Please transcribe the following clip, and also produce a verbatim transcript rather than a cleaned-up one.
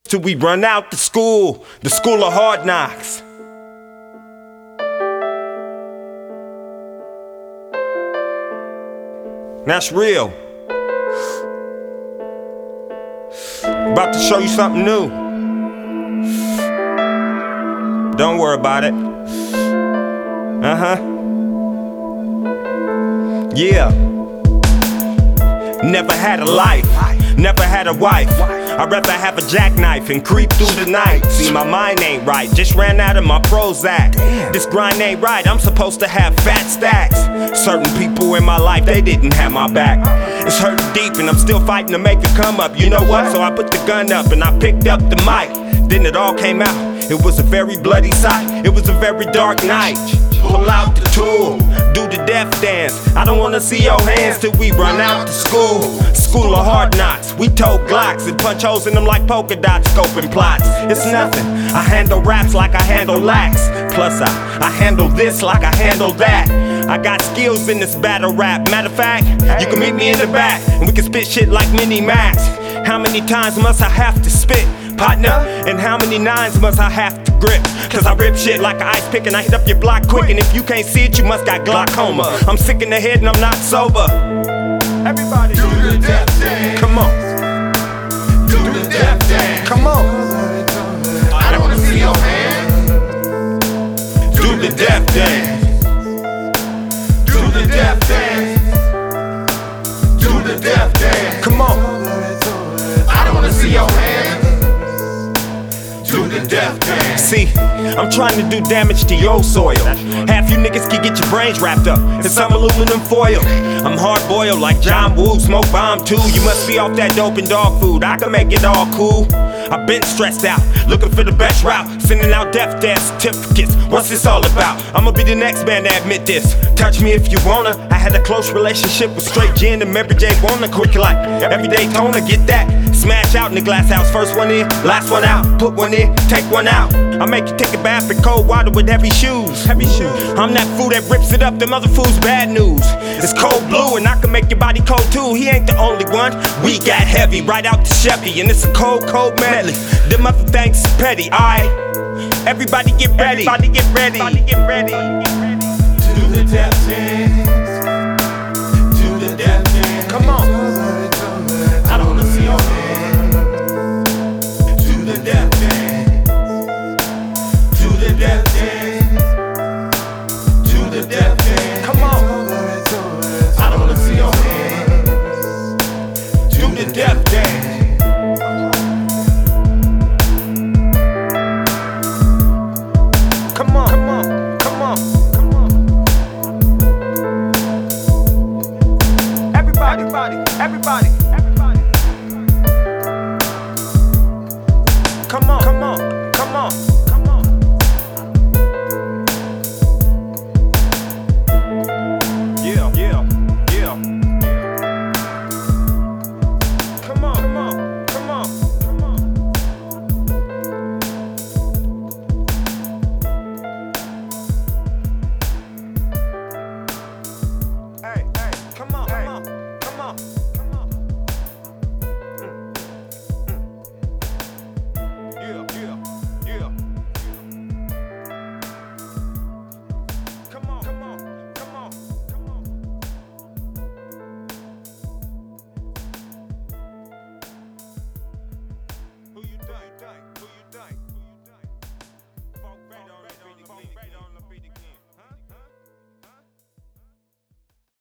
till we run out the school, the school of hard knocks. That's real. About to show you something new. Don't worry about it. Uh-huh. Yeah. Never had a life, never had a wife. I'd rather have a jackknife and creep through the night. See, my mind ain't right, just ran out of my Prozac. This grind ain't right, I'm supposed to have fat stacks. Certain people in my life, they didn't have my back. It's hurting deep and I'm still fighting to make it come up. You know what? So I put the gun up and I picked up the mic. Then it all came out. It was a very bloody sight. It was a very dark night. Pull out the tool, do the death dance. I don't wanna see your hands till we run out to school. School of hard knocks. We tote Glocks and punch holes in them like polka dots, scoping plots. It's nothing. I handle raps like I handle lax. Plus I, I handle this like I handle that. I got skills in this battle rap. Matter of fact, you can meet me in the back and we can spit shit like Mini Max. How many times must I have to spit, partner? And how many nines must I have to grip? Cause I rip shit like an ice pick and I hit up your block quick. And if you can't see it, you must got glaucoma. I'm sick in the head and I'm not sober. Everybody do the death dance. Come on. Do the death dance. Come on. I don't wanna see your hands. Do the death dance. Do the death dance. Do the death dance. Come on. I don't wanna see your hands. Do the death dance. See, I'm trying to do damage to your soil. Half you niggas can get your brains wrapped up in some aluminum foil. I'm hard boiled like John Woo, smoke bomb too. You must be off that dope and dog food. I can make it all cool. I've been stressed out, looking for the best route, sending out death death certificates. What's this all about? I'ma be the next man to admit this. Touch me if you wanna. I had a close relationship with straight gin and Mary J. Wanna quick like every Daytona, get that. Smash out in the glass house, first one in, last one out. Put one in, take one out. I make you take a bath in cold water with heavy shoes. Heavy shoes. I'm that fool that rips it up, them other fools bad news. It's cold blue and I can make your body cold too. He ain't the only one. We got heavy right out the Chevy and it's a cold, cold medley. Them other things is petty, alright. Everybody get ready. Everybody get ready. Everybody get ready. Do the death dance. Do the death dance. Come on. I don't wanna see your hands. Do the death dance. Do the death dance. Do the death dance. Come on. I don't wanna see your hands. Do the death dance. Come on, come on, come on, come on. Everybody, everybody, everybody, everybody. Come on, come on.